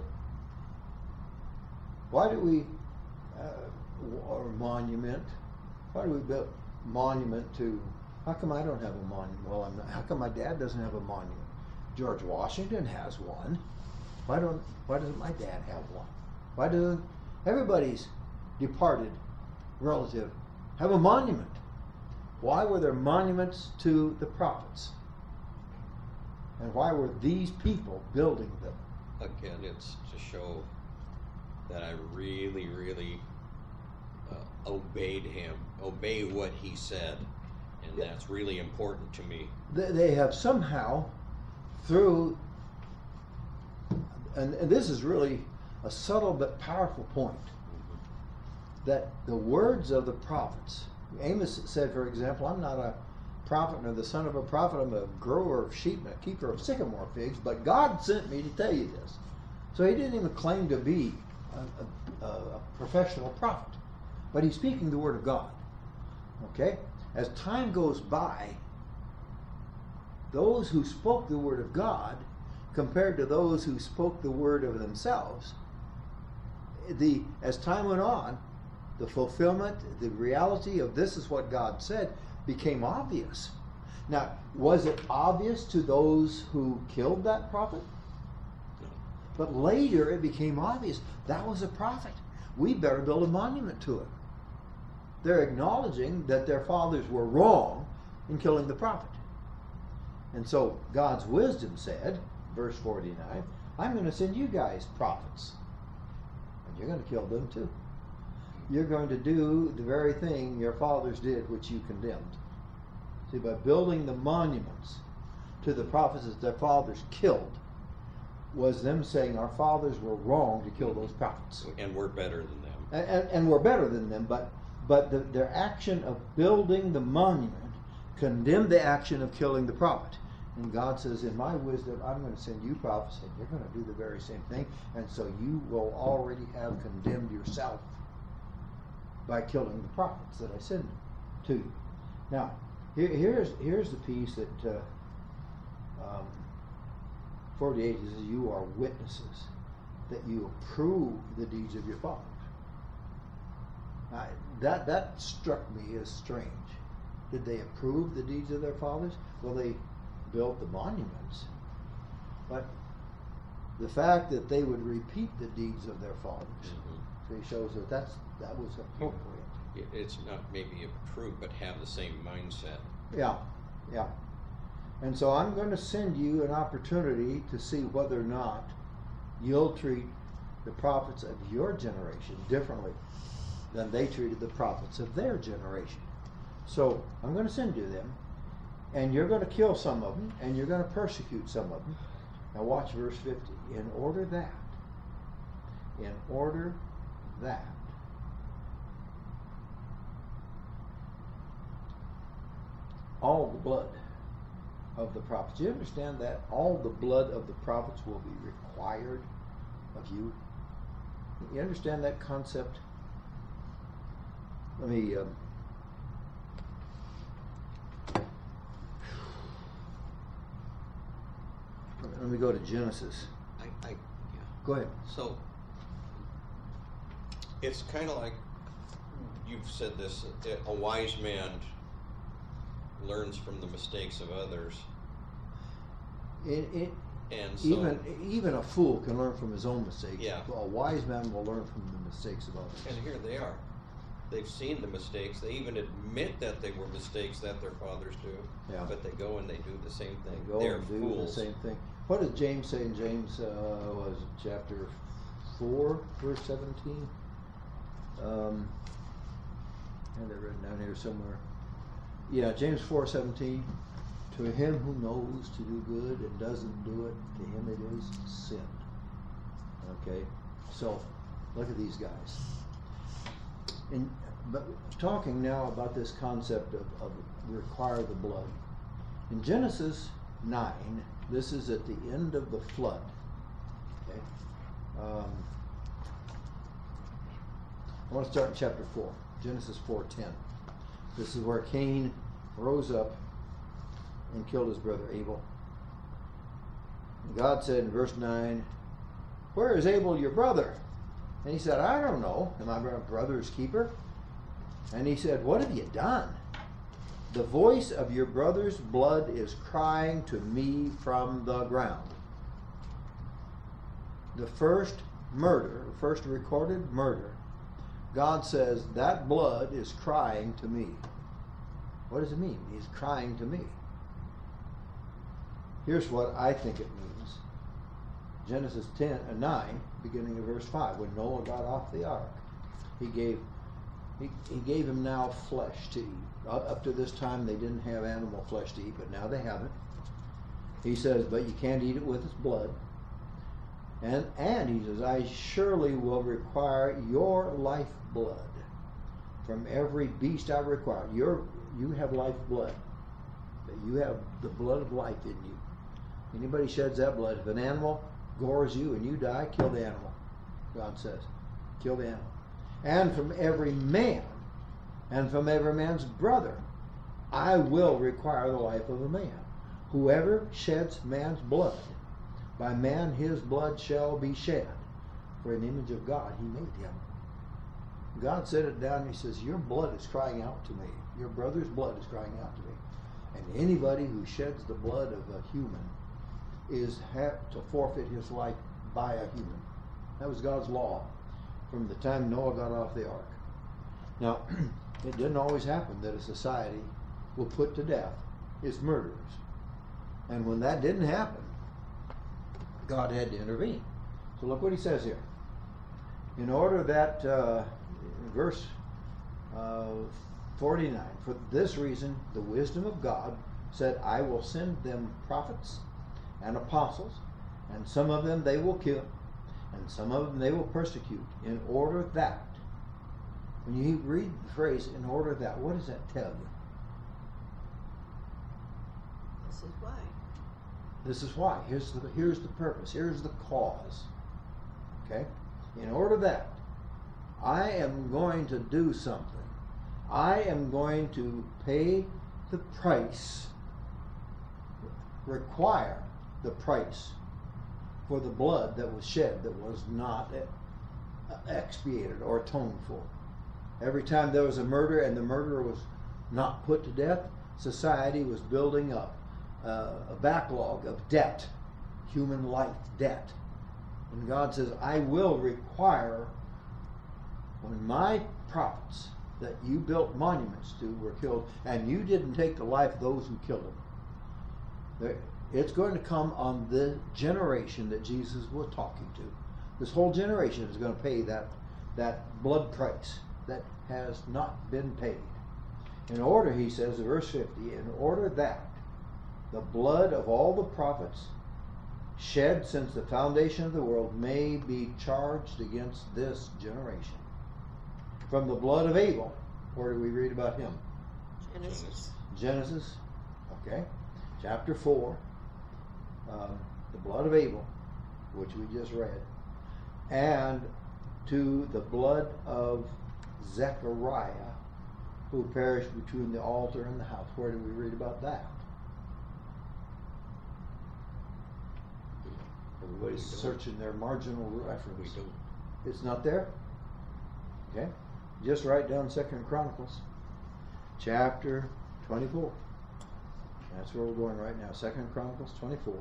Why do we, uh, or monument, why do we build monument to, how come I don't have a monument? Well, I'm not, how come my dad doesn't have a monument? George Washington has one. Why don't, why doesn't my dad have one? Why doesn't everybody's departed relative have a monument? Why were there monuments to the prophets? And why were these people building them? Again, it's to show that I really, really uh, obeyed him, obey what he said, and Yeah. that's really important to me. They, they have somehow, through, and, and this is really a subtle but powerful point, that the words of the prophets, Amos said, for example, I'm not a prophet nor the son of a prophet, I'm a grower of sheep and a keeper of sycamore figs, but God sent me to tell you this. So he didn't even claim to be a, a, a professional prophet, but he's speaking the word of God. Okay? As time goes by, those who spoke the word of God compared to those who spoke the word of themselves, the as time went on, the fulfillment, the reality of this is what God said became obvious. Now, was it obvious to those who killed that prophet? But later it became obvious that was a prophet. We better build a monument to him. They're acknowledging that their fathers were wrong in killing the prophet. And so God's wisdom said, verse forty-nine, I'm going to send you guys prophets. And you're going to kill them too. You're going to do the very thing your fathers did, which you condemned. See, by building the monuments to the prophets that their fathers killed, was them saying our fathers were wrong to kill those prophets. And we're better than them. And, and, and we're better than them, but but the, their action of building the monument condemned the action of killing the prophet. And God says, in my wisdom, I'm going to send you prophets, and you're going to do the very same thing. And so you will already have condemned yourself by killing the prophets that I send to you. Now, here, here's here's the piece that uh, um, forty-eight says, you are witnesses that you approve the deeds of your fathers. Now, that that struck me as strange. Did they approve the deeds of their fathers? Well, they built the monuments, but the fact that they would repeat the deeds of their fathers, Mhm. so he shows that that's that was appropriate. It- It's not maybe approved, but have the same mindset. Yeah, yeah. And so I'm going to send you an opportunity to see whether or not you'll treat the prophets of your generation differently than they treated the prophets of their generation. So I'm going to send you them, and you're going to kill some of them, and you're going to persecute some of them. Now watch verse fifty. In order that, in order that, all the blood of the prophets. Do you understand that? All the blood of the prophets will be required of you. You understand that concept? Let me um, let me go to Genesis. I, I, yeah. Go ahead. So, it's kind of like, you've said this, a wise man learns from the mistakes of others. It, it, And so, even even a fool can learn from his own mistakes. Yeah. A wise man will learn from the mistakes of others. and here they are. they've seen the mistakes. They even admit that they were mistakes that their fathers do. Yeah. But they go and they do the same thing. Go They're and do fools. the same thing. What does James say in James, uh, was it chapter four, verse seventeen? Um, I have it written down here somewhere. Yeah, James four seventeen. To him who knows to do good and doesn't do it, to him it is sin. Okay, so look at these guys. And but talking now about this concept of, of require the blood. In Genesis nine, this is at the end of the flood. Okay, um, I want to start in chapter four, Genesis four ten. This is where Cain rose up and killed his brother Abel. And God said in verse nine, "Where is Abel your brother?" And he said, "I don't know. Am I my brother's keeper?" And he said, "What have you done? The voice of your brother's blood is crying to me from the ground." The first murder, first recorded murder, God says, that blood is crying to me. What does it mean? He's crying to me. Here's what I think it means. Genesis ten, uh, nine, beginning of verse five, when Noah got off the ark, he gave he, he gave him now flesh to eat. Up, up to this time they didn't have animal flesh to eat, but now they have it. He says, but you can't eat it with its blood. And and he says, I surely will require your life blood from every beast I require. Your you have life blood. You have the blood of life in you. Anybody sheds that blood, if an animal gores you and you die, kill the animal. God says, kill the animal. And from every man, and from every man's brother, I will require the life of a man. Whoever sheds man's blood, by man his blood shall be shed. For in the image of God he made him. God set it down and he says, your blood is crying out to me. Your brother's blood is crying out to me. And anybody who sheds the blood of a human is have to forfeit his life by a human. That was God's law from the time Noah got off the ark. Now, it didn't always happen that a society will put to death its murderers. And when that didn't happen, God had to intervene. So look what he says here. In order that, uh, verse uh, forty-nine, for this reason the wisdom of God said, I will send them prophets and apostles, and some of them they will kill, and some of them they will persecute, in order that, when you read the phrase, in order that, what does that tell you? This is why. This is why. Here's the, here's the purpose. Here's the cause. Okay? In order that I am going to do something. I am going to pay the price, require the price for the blood that was shed that was not expiated or atoned for. Every time there was a murder and the murderer was not put to death, society was building up Uh, a backlog of debt, human life debt. And God says, I will require, when my prophets that you built monuments to were killed, and you didn't take the life of those who killed them, it's going to come on the generation that Jesus was talking to. This whole generation is going to pay that, that blood price that has not been paid. In order, he says in verse fifty, in order that the blood of all the prophets shed since the foundation of the world may be charged against this generation. From the blood of Abel, where do we read about him? Genesis. Genesis, okay, chapter four, um, the blood of Abel, which we just read, and to the blood of Zechariah, who perished between the altar and the house. Where do we read about that? Everybody's searching their marginal reference. We don't. It's not there? Okay. Just write down Second Chronicles, chapter twenty-four. That's where we're going right now. Second Chronicles twenty-four.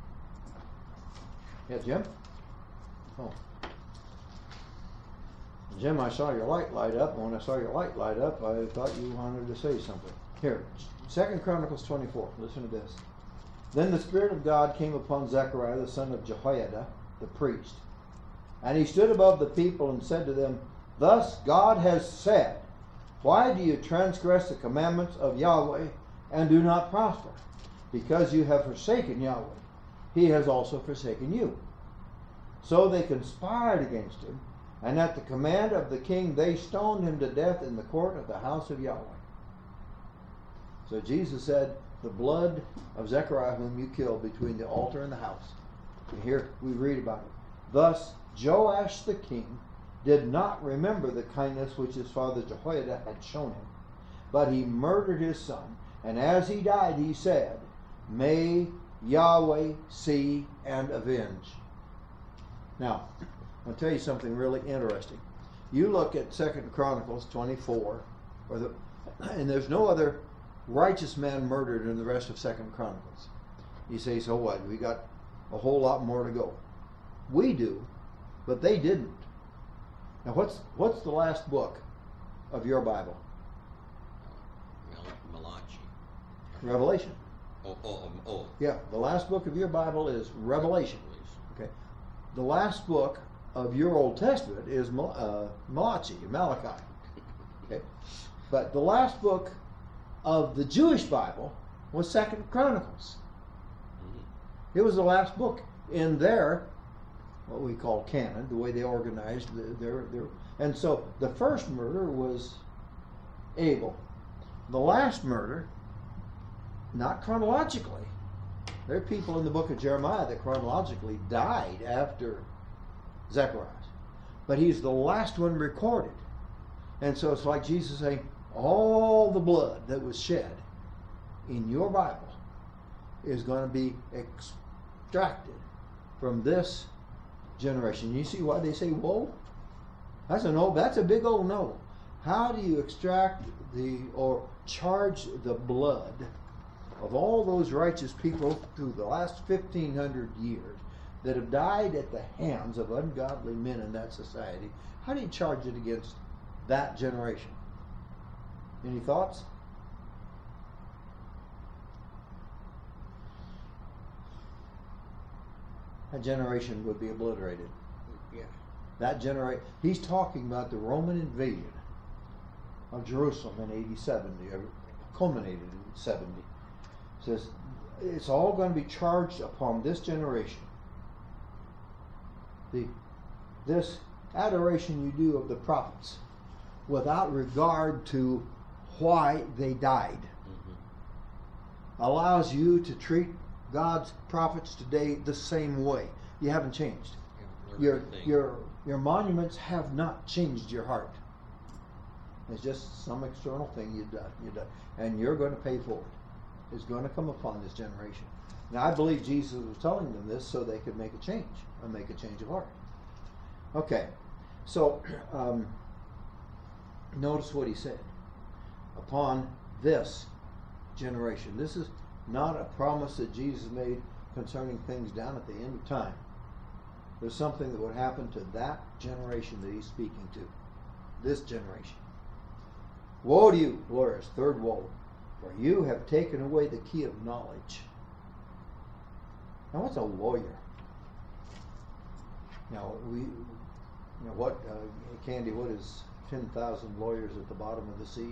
Yeah, Jim? Oh. Jim, I saw your light light up, and when I saw your light light up, I thought you wanted to say something. Here, Second Chronicles twenty-four. Listen to this. Then the Spirit of God came upon Zechariah, the son of Jehoiada, the priest. And he stood above the people and said to them, Thus God has said, Why do you transgress the commandments of Yahweh and do not prosper? Because you have forsaken Yahweh. He has also forsaken you. So they conspired against him, and at the command of the king they stoned him to death in the court of the house of Yahweh. So Jesus said, the blood of Zechariah whom you killed between the altar and the house. And here we read about it. Thus Joash the king did not remember the kindness which his father Jehoiada had shown him, but he murdered his son, and as he died he said, May Yahweh see and avenge. Now, I'll tell you something really interesting. You look at Second Chronicles twenty-four, or the, and there's no other righteous man murdered in the rest of Second Chronicles. You say, so what? We got a whole lot more to go. We do, but they didn't. Now, what's what's the last book of your Bible? Mal- Malachi. Revelation. Oh, oh, um, oh. Yeah, the last book of your Bible is Revelation. Okay. The last book of your Old Testament is uh, Malachi, Malachi. Okay. But the last book of the Jewish Bible was Second Chronicles. Mm-hmm. It was the last book in their, what we call canon, the way they organized the, their, their. And so the first murder was Abel. The last murder, not chronologically. There are people in the book of Jeremiah that chronologically died after Zechariah. But he's the last one recorded. And so it's like Jesus saying, all the blood that was shed in your Bible is going to be extracted from this generation. You see why they say woe? That's a no. That's a big old no. How do you extract the or charge the blood of all those righteous people through the last fifteen hundred years that have died at the hands of ungodly men in that society? How do you charge it against that generation? Any thoughts? That generation would be obliterated. Yeah. That generation. He's talking about the Roman invasion of Jerusalem in A D seventy, or culminated in seventy. It says it's all going to be charged upon this generation. The this adoration you do of the prophets, without regard to why they died, mm-hmm. allows you to treat God's prophets today the same way. You haven't changed. Yeah, your your your monuments have not changed your heart. It's just some external thing you've done. You've done, and you're going to pay for it. It's going to come upon this generation. Now, I believe Jesus was telling them this so they could make a change, or make a change of heart. Okay, so um, notice what he said. Upon this generation. This is not a promise that Jesus made concerning things down at the end of time. There's something that would happen to that generation that he's speaking to. This generation. Woe to you, glorious, third woe, for you have taken away the key of knowledge. Now, what's a lawyer? Now, we, you know, what, uh, Candy, what is ten thousand lawyers at the bottom of the sea?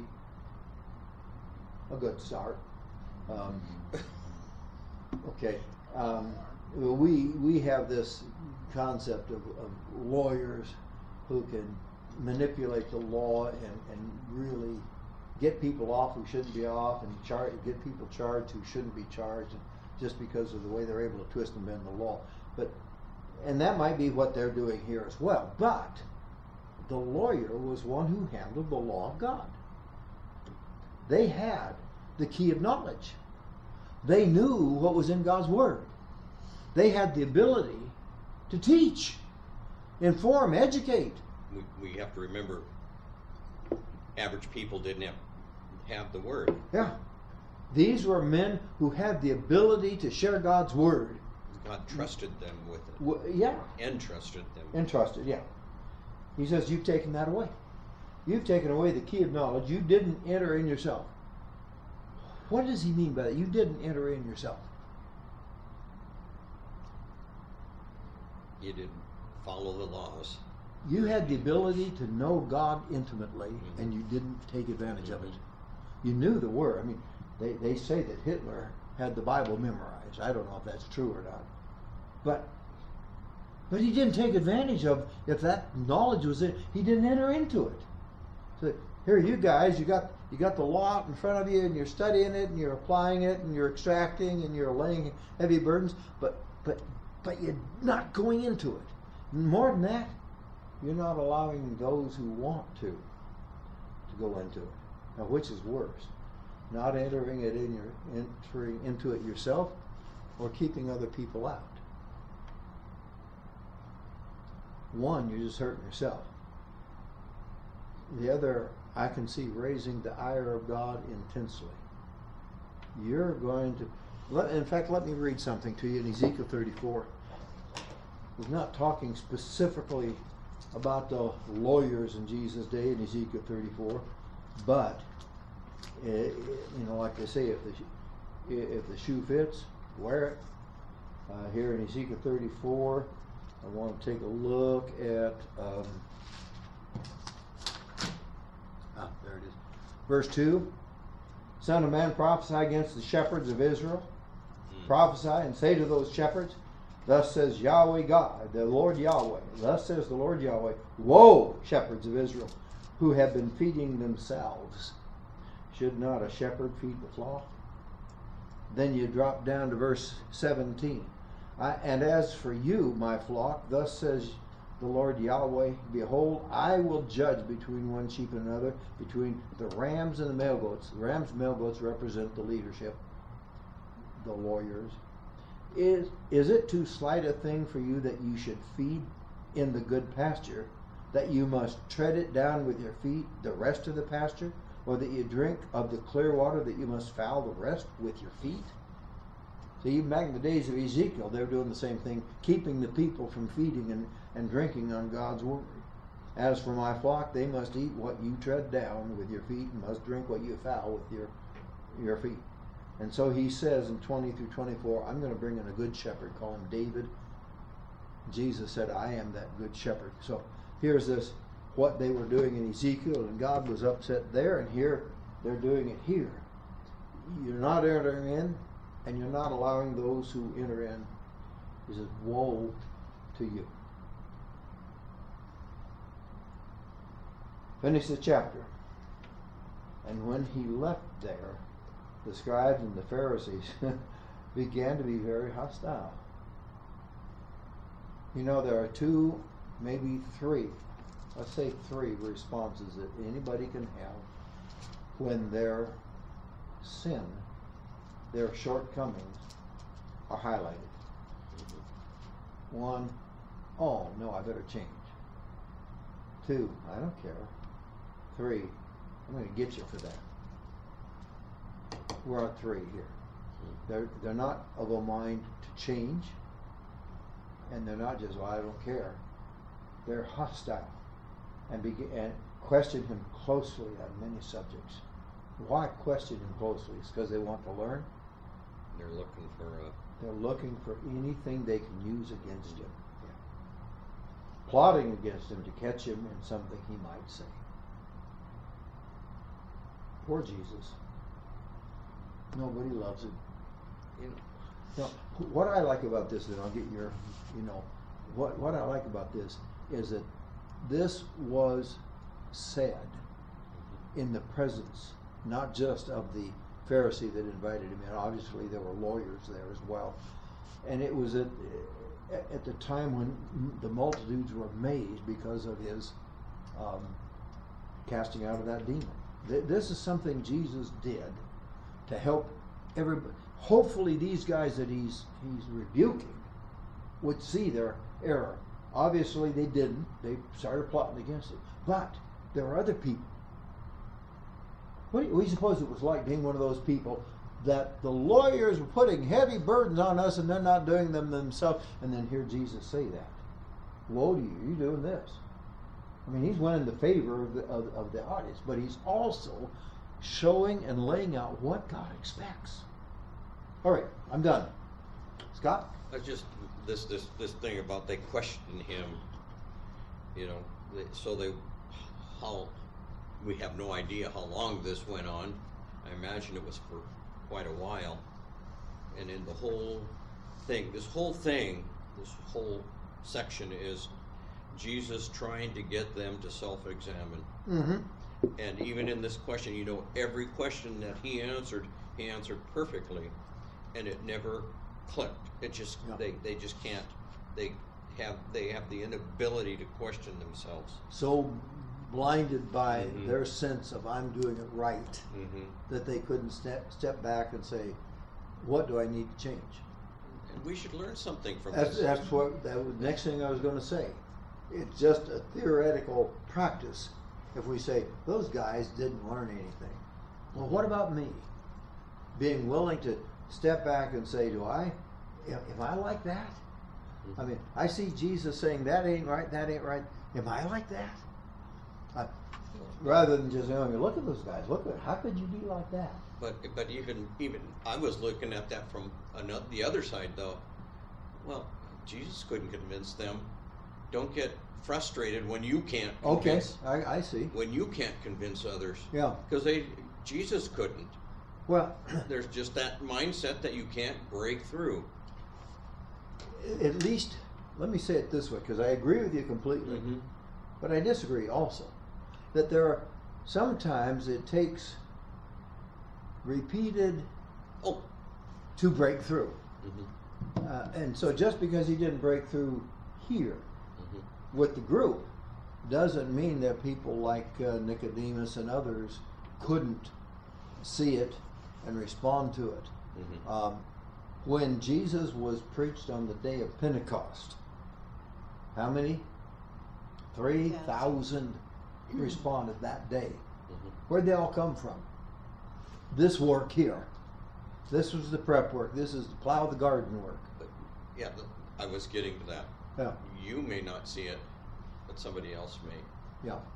A good start. Um, okay. Um, we we have this concept of, of lawyers who can manipulate the law and, and really get people off who shouldn't be off, and char- get people charged who shouldn't be charged, just because of the way they're able to twist and bend the law. But and that might be what they're doing here as well. But the lawyer was one who handled the law of God. They had the key of knowledge. They knew what was in God's Word. They had the ability to teach, inform, educate. We, we have to remember, average people didn't have, have the Word. Yeah. These were men who had the ability to share God's Word. God trusted them with it. W- yeah. Entrusted them. Entrusted, yeah. He says, you've taken that away. You've taken away the key of knowledge. You didn't enter in yourself. What does he mean by that? You didn't enter in yourself. You didn't follow the laws. You had the ability to know God intimately, Mm-hmm. and you didn't take advantage of it. You knew the Word. I mean, they, they say that Hitler had the Bible memorized. I don't know if that's true or not. But but he didn't take advantage of, if that knowledge was in, he didn't enter into it. So here you guys, you got you got the law in front of you, and you're studying it, and you're applying it, and you're extracting, and you're laying heavy burdens, but but but you're not going into it. More than that, you're not allowing those who want to to go into it. Now, which is worse? Not entering it in your entering into it yourself, or keeping other people out. One, you're just hurting yourself. The other, I can see raising the ire of God intensely. You're going to, let, in fact, let me read something to you in Ezekiel thirty-four. He's not talking specifically about the lawyers in Jesus' day in Ezekiel thirty-four, but uh, you know, like they say, if the if the shoe fits, wear it. Uh, here in Ezekiel thirty-four, I want to take a look at. Um, ah, there it is. Verse two. Son of man, prophesy against the shepherds of Israel. Mm. Prophesy and say to those shepherds, thus says Yahweh God, the Lord Yahweh. Thus says the Lord Yahweh, woe, shepherds of Israel, who have been feeding themselves. Should not a shepherd feed the flock? Then you drop down to verse seventeen. I, and as for you, my flock, thus says the Lord Yahweh, behold, I will judge between one sheep and another, between the rams and the male goats. The rams and male goats represent the leadership, the lawyers. Is, is it too slight a thing for you that you should feed in the good pasture, that you must tread it down with your feet, the rest of the pasture, or that you drink of the clear water, that you must foul the rest with your feet? So even back in the days of Ezekiel, they were doing the same thing, keeping the people from feeding and, and drinking on God's word. As for my flock, they must eat what you tread down with your feet, and must drink what you foul with your your feet. And so he says in twenty through twenty-four, I'm going to bring in a good shepherd, call him David. Jesus said, I am that good shepherd. So here's this, what they were doing in Ezekiel, and God was upset there, and here they're doing it here. You're not entering in, and you're not allowing those who enter in. He says, woe to you. Finish the chapter. And when he left there, the scribes and the Pharisees began to be very hostile. You know, there are two, maybe three, let's say three responses that anybody can have when their sin, their shortcomings are highlighted. One, oh, no, I better change. Two, I don't care. Three, I'm going to get you for that. We're at three here. They're, they're not of a mind to change, and they're not just, well, I don't care. They're hostile and, begin, and question him closely on many subjects. Why question him closely? It's because they want to learn. They're looking for a... They're looking for anything they can use against him. Yeah. Plotting against him to catch him in something he might say. Poor Jesus. Nobody loves him. You know, Now, what I like about this, and I'll get your, you know, what, what I like about this is that this was said in the presence, not just of the Pharisee that invited him in. Obviously, there were lawyers there as well. And it was at, at the time when the multitudes were amazed because of his um, casting out of that demon. This is something Jesus did to help everybody. Hopefully these guys that he's he's rebuking would see their error. Obviously they didn't. They started plotting against it. But there are other people. What do you, we suppose it was like being one of those people that the lawyers were putting heavy burdens on us and they're not doing them themselves, and then hear Jesus say that. Woe to you, you're doing this. I mean, he's winning the favor of the, of, of the audience, but he's also showing and laying out what God expects. All right, I'm done. Scott? I just, this, this, this thing about they question him, you know, they, so they, how, we have no idea how long this went on. I imagine it was for quite a while. And in the whole thing, this whole thing, this whole section is Jesus trying to get them to self-examine. Mm-hmm. And even in this question, you know, every question that he answered, he answered perfectly, and it never clicked. It just, Yeah. they, they just can't, they have, they have the inability to question themselves. So blinded by Mhm. their sense of I'm doing it right, Mm-hmm. that they couldn't step, step back and say, what do I need to change? And we should learn something from That's, this. that's what, that was the next thing I was gonna say. It's just a theoretical practice if we say, those guys didn't learn anything. Well, what about me? Being willing to step back and say, do I, am, am I like that? I mean, I see Jesus saying, that ain't right, that ain't right. Am I like that? Uh, rather than just, I mean, look at those guys, look at, how could you be like that? But but even even I was looking at that from another, the other side though. Well, Jesus couldn't convince them. Don't get frustrated when you can't Okay, convince, I, I see. when you can't convince others. Yeah, Because they Jesus couldn't. well, There's just that mindset that you can't break through. at least, let me say it this way, because I agree with you completely. Mm-hmm. But I disagree also. That there are, sometimes it takes repeated Oh. to break through. Mm-hmm. Uh, and so just because he didn't break through here Mm-hmm. with the group doesn't mean that people like uh, Nicodemus and others couldn't see it and respond to it. Mm-hmm. Um, when Jesus was preached on the day of Pentecost, how many? three thousand responded that day. Mm-hmm. Where'd they all come from? This work here. This was the prep work. This is the plow the garden work. But yeah, th- I was getting to that. Yeah, You may not see it, but somebody else may. yeah.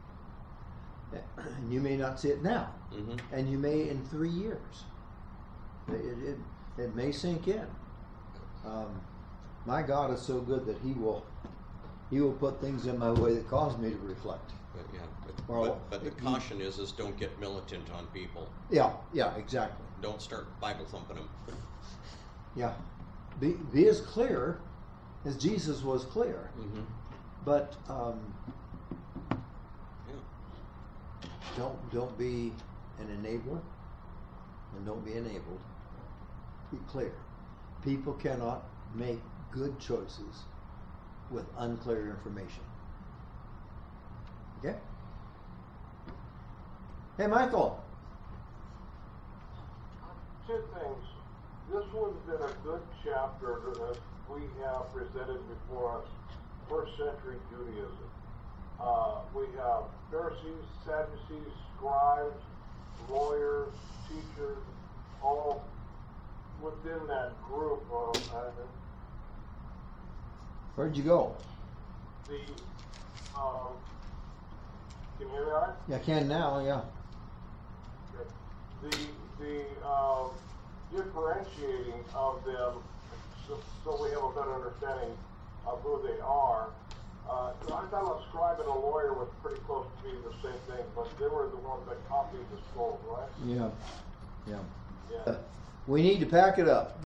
And you may not see it now, Mm-hmm. and you may in three years. It, it, it may sink in. Um, my God is so good that He will, He will put things in my way that cause me to reflect. But yeah, but, Well, but, but the it- caution is, is don't get militant on people. Yeah, yeah, exactly. Don't start Bible thumping them. Yeah. Be, be as clear as Jesus was clear. Mm-hmm. But um, Yeah. don't don't be an enabler, and don't be enabled. Be clear. People cannot make good choices with unclear information. Okay? Hey, Michael. Two things. This would have been a good chapter that we have presented before us, first century Judaism. Uh, we have Pharisees, Sadducees, scribes, lawyers, teachers, all within that group of uh, Where'd you go? the. Um, can you hear me all right? Yeah, I can now. Yeah. the the uh, differentiating of them, so, so we have a better understanding of who they are. Uh, I thought a scribe and a lawyer was pretty close to being the same thing, but they were the ones that copied the scroll, right? Yeah. Yeah. Yeah. We need to pack it up.